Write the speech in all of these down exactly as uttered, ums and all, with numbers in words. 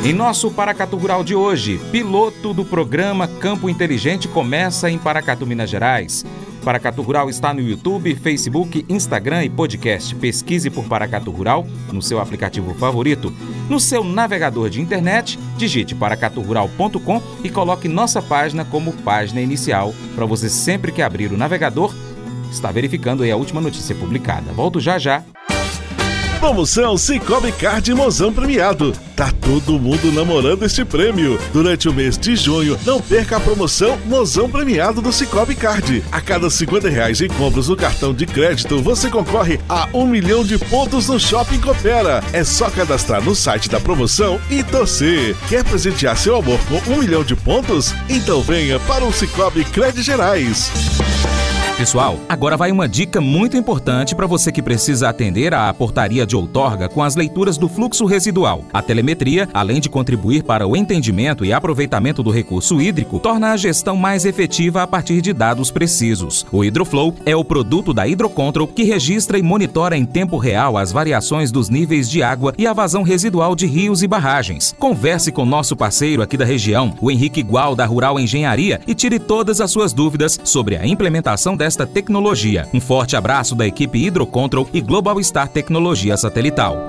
Em nosso Paracatu Rural de hoje, piloto do programa Campo Inteligente começa em Paracatu, Minas Gerais. Paracatu Rural está no YouTube, Facebook, Instagram e podcast. Pesquise por Paracatu Rural no seu aplicativo favorito. No seu navegador de internet, digite paracatu rural ponto com e coloque nossa página como página inicial para você sempre que abrir o navegador estar verificando aí a última notícia publicada. Volto já já. Promoção Sicoob Card Mozão Premiado. Tá todo mundo namorando este prêmio. Durante o mês de junho, não perca a promoção Mozão Premiado do Sicoob Card. A cada cinquenta reais em compras no cartão de crédito, você concorre a um milhão de pontos no Shopping Coopera. É só cadastrar no site da promoção e torcer. Quer presentear seu amor com um milhão de pontos? Então venha para o Sicoob Cred Gerais. Pessoal, agora vai uma dica muito importante para você que precisa atender à portaria de outorga com as leituras do fluxo residual. A telemetria, além de contribuir para o entendimento e aproveitamento do recurso hídrico, torna a gestão mais efetiva a partir de dados precisos. O Hidroflow é o produto da Hidrocontrol que registra e monitora em tempo real as variações dos níveis de água e a vazão residual de rios e barragens. Converse com nosso parceiro aqui da região, o Henrique Gual, da Rural Engenharia, e tire todas as suas dúvidas sobre a implementação dessa esta tecnologia. Um forte abraço da equipe Hidrocontrol e Global Star Tecnologia Satelital.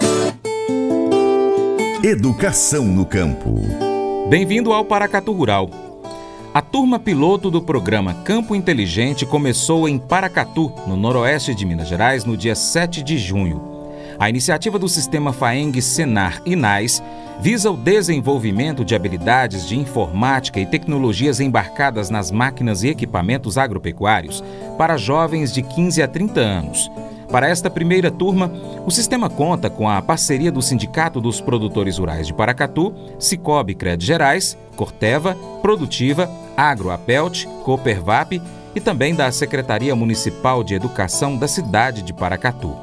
Educação no campo. Bem-vindo ao Paracatu Rural. A turma piloto do programa Campo Inteligente começou em Paracatu, no noroeste de Minas Gerais, no dia sete de junho. A iniciativa do sistema FAENG Senar INAIS visa o desenvolvimento de habilidades de informática e tecnologias embarcadas nas máquinas e equipamentos agropecuários para jovens de quinze a trinta anos. Para esta primeira turma, o sistema conta com a parceria do Sindicato dos Produtores Rurais de Paracatu, Sicoob Cred Gerais, Corteva, Produtiva, Agroapelt, Coopervap e também da Secretaria Municipal de Educação da cidade de Paracatu.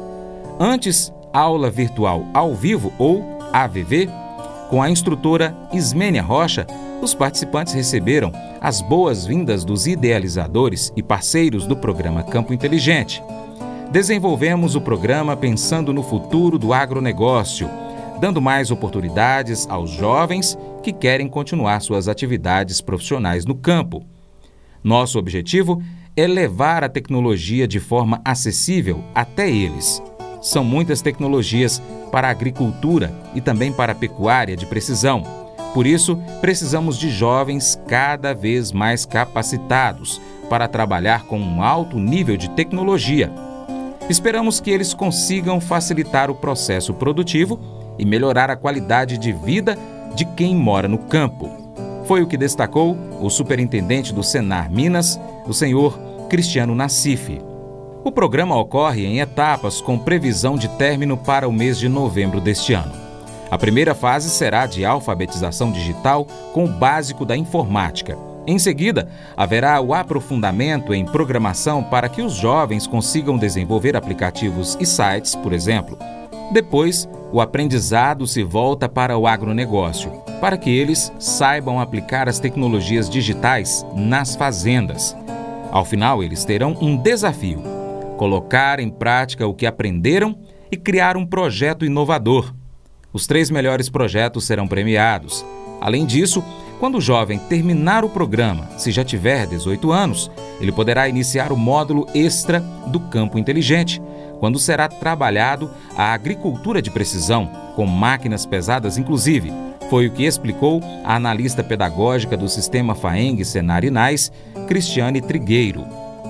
Antes, aula virtual ao vivo ou A V V, com a instrutora Ismênia Rocha, os participantes receberam as boas-vindas dos idealizadores e parceiros do programa Campo Inteligente. Desenvolvemos o programa pensando no futuro do agronegócio, dando mais oportunidades aos jovens que querem continuar suas atividades profissionais no campo. Nosso objetivo é levar a tecnologia de forma acessível até eles. São muitas tecnologias para a agricultura e também para a pecuária de precisão. Por isso, precisamos de jovens cada vez mais capacitados para trabalhar com um alto nível de tecnologia. Esperamos que eles consigam facilitar o processo produtivo e melhorar a qualidade de vida de quem mora no campo. Foi o que destacou o superintendente do Senar Minas, o senhor Cristiano Nassif. O programa ocorre em etapas com previsão de término para o mês de novembro deste ano. A primeira fase será de alfabetização digital com o básico da informática. Em seguida, haverá o aprofundamento em programação para que os jovens consigam desenvolver aplicativos e sites, por exemplo. Depois, o aprendizado se volta para o agronegócio, para que eles saibam aplicar as tecnologias digitais nas fazendas. Ao final, eles terão um desafio: colocar em prática o que aprenderam e criar um projeto inovador. Os três melhores projetos serão premiados. Além disso, quando o jovem terminar o programa, se já tiver dezoito anos, ele poderá iniciar o módulo extra do Campo Inteligente, quando será trabalhado a agricultura de precisão, com máquinas pesadas inclusive. Foi o que explicou a analista pedagógica do sistema FAENG Senar INAIS, Cristiane Trigueiro.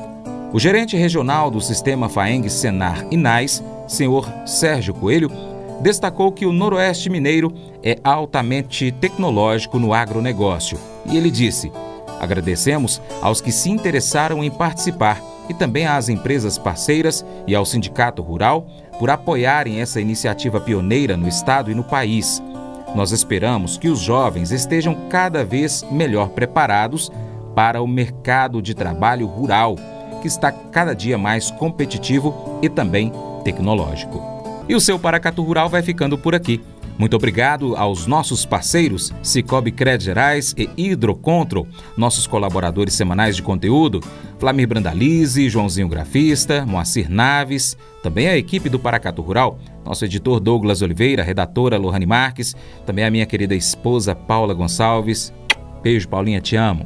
O gerente regional do sistema FAENG Senar INAIS, senhor Sérgio Coelho, destacou que o Noroeste Mineiro é altamente tecnológico no agronegócio. E ele disse: agradecemos aos que se interessaram em participar e também às empresas parceiras e ao Sindicato Rural por apoiarem essa iniciativa pioneira no estado e no país. Nós esperamos que os jovens estejam cada vez melhor preparados para o mercado de trabalho rural, que está cada dia mais competitivo e também tecnológico. E o seu Paracatu Rural vai ficando por aqui. Muito obrigado aos nossos parceiros Sicoob Cred Gerais e Hidrocontrol, nossos colaboradores semanais de conteúdo, Flamir Brandalize, Joãozinho Grafista, Moacir Naves, também a equipe do Paracatu Rural, nosso editor Douglas Oliveira, a redatora Lohane Marques, também a minha querida esposa Paula Gonçalves. Beijo, Paulinha, te amo.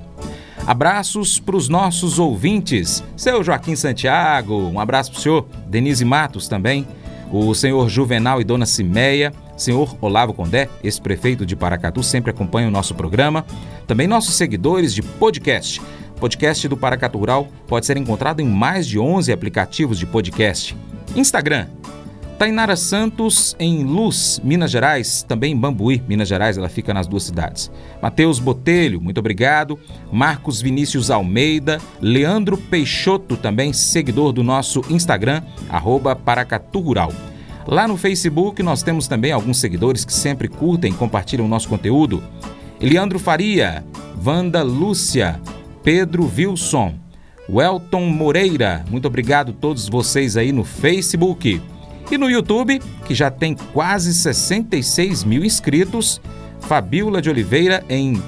Abraços para os nossos ouvintes, seu Joaquim Santiago, um abraço para o senhor, Denise Matos também, o senhor Juvenal e dona Cimeia, senhor Olavo Condé, ex-prefeito de Paracatu, sempre acompanha o nosso programa. Também nossos seguidores de podcast. O podcast do Paracatu Rural pode ser encontrado em mais de onze aplicativos de podcast. Instagram, Tainara Santos em Luz, Minas Gerais, também em Bambuí, Minas Gerais, ela fica nas duas cidades. Matheus Botelho, muito obrigado. Marcos Vinícius Almeida, Leandro Peixoto, também seguidor do nosso Instagram, arroba Paracatu Rural. Lá no Facebook nós temos também alguns seguidores que sempre curtem e compartilham o nosso conteúdo. Eliandro Faria, Wanda Lúcia, Pedro Wilson, Welton Moreira, muito obrigado a todos vocês aí no Facebook. E no YouTube, que já tem quase sessenta e seis mil inscritos, Fabiola de Oliveira em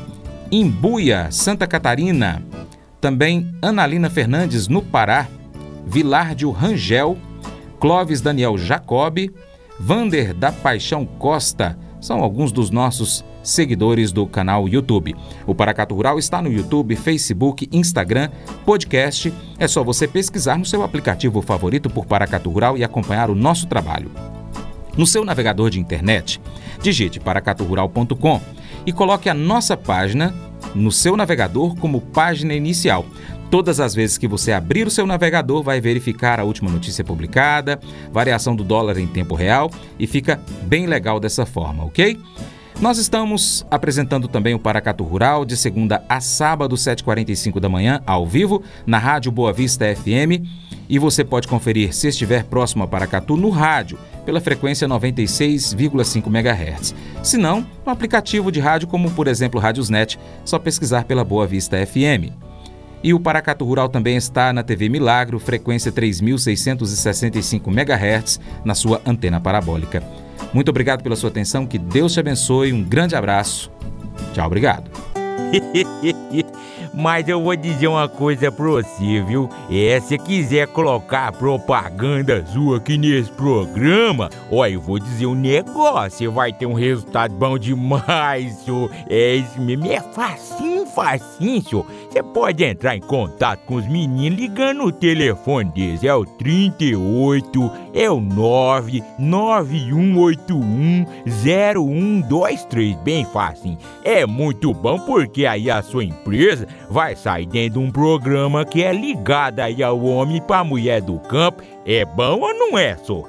Imbuia, Santa Catarina. Também Analina Fernandes no Pará, Vilárdio Rangel, Clóvis Daniel Jacob, Vander da Paixão Costa, são alguns dos nossos seguidores do canal YouTube. O Paracatu Rural está no YouTube, Facebook, Instagram, podcast. É só você pesquisar no seu aplicativo favorito por Paracatu Rural e acompanhar o nosso trabalho. No seu navegador de internet, digite paracatu rural ponto com e coloque a nossa página no seu navegador como página inicial. Todas as vezes que você abrir o seu navegador, vai verificar a última notícia publicada, variação do dólar em tempo real e fica bem legal dessa forma, ok? Nós estamos apresentando também o Paracatu Rural de segunda a sábado, sete e quarenta e cinco da manhã, ao vivo, na Rádio Boa Vista F M. E você pode conferir, se estiver próximo a Paracatu, no rádio, pela frequência noventa e seis vírgula cinco megahertz. Se não, no aplicativo de rádio, como por exemplo Rádiosnet, só pesquisar pela Boa Vista F M. E o Paracatu Rural também está na T V Milagro, frequência três mil seiscentos e sessenta e cinco megahertz, na sua antena parabólica. Muito obrigado pela sua atenção, que Deus te abençoe, um grande abraço. Tchau, obrigado. Mas eu vou dizer uma coisa pra você, viu? É, se quiser colocar propaganda sua aqui nesse programa, ó, eu vou dizer um negócio, você vai ter um resultado bom demais, senhor. É isso mesmo, é facinho, facinho, senhor. Você pode entrar em contato com os meninos ligando o telefone deles, é o trinta e oito, é o nove nove um oito um zero um dois três, bem facinho. É muito bom porque aí a sua empresa vai sair dentro de um programa que é ligado aí ao homem e pra mulher do campo. É bom ou não é, só?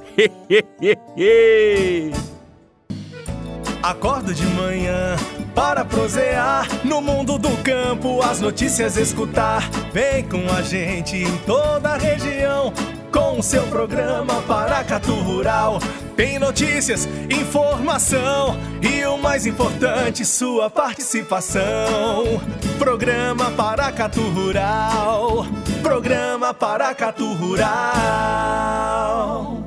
Acordo de manhã para prosear no mundo do campo, as notícias escutar. Vem com a gente em toda a região com o seu programa Paracatu Rural. Tem notícias, informação e o mais importante, sua participação. Programa Paracatu Rural, programa Paracatu Rural.